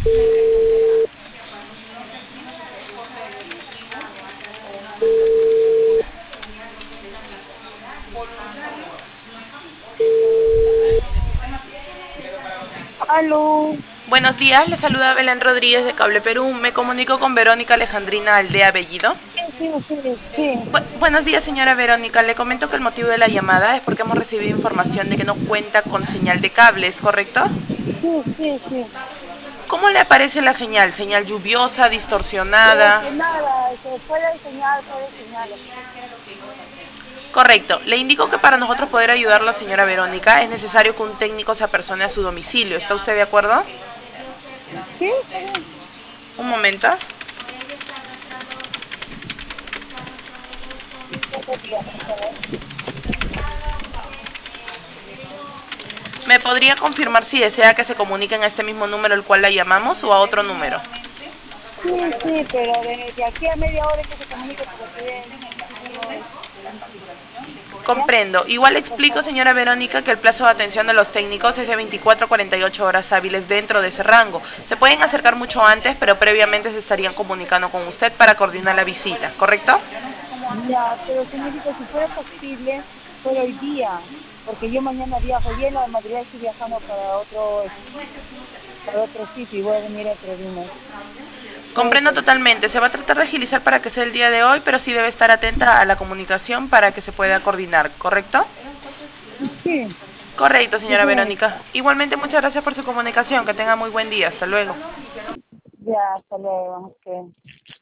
Aló, Buenos días, le saluda Belén Rodríguez de Cable Perú. Me comunico con Verónica Alejandrina Aldea Bellido. sí. Buenos días, señora Verónica. Le comento que el motivo de la llamada es porque hemos recibido información de que no cuenta con señal de cable, ¿es correcto? Sí. ¿Cómo le aparece la señal? ¿Señal lluviosa, distorsionada? Que nada, que puede señal. Correcto. Le indico que para nosotros poder ayudarla, señora Verónica, es necesario que un técnico se apersone a su domicilio. ¿Está usted de acuerdo? Sí, está bien. Un momento. ¿Me podría confirmar si desea que se comuniquen a este mismo número al cual la llamamos o a otro número? Sí, pero de aquí a media hora que se comunique porque estoy en un sitio. ¿Ya? Comprendo. Igual le Por explico, favor. señora Verónica, que el plazo de atención de los técnicos es de 24 a 48 horas hábiles dentro de ese rango. Se pueden acercar mucho antes, pero previamente se estarían comunicando con usted para coordinar la visita, ¿correcto? Ya, pero señorita, si fuera posible, fuera hoy día, porque yo mañana viajo, hoy en la madrugada estoy viajando para otro sitio y voy a venir otro día. Puede Comprendo ser. totalmente. Se va a tratar de agilizar para que sea el día de hoy, pero sí debe estar atenta a la comunicación para que se pueda coordinar, ¿correcto? Sí, Correcto, sí, señora señorita. Verónica. Igualmente, muchas gracias por su comunicación. Que tenga muy buen día. Hasta luego. Ya, hasta luego. Ok.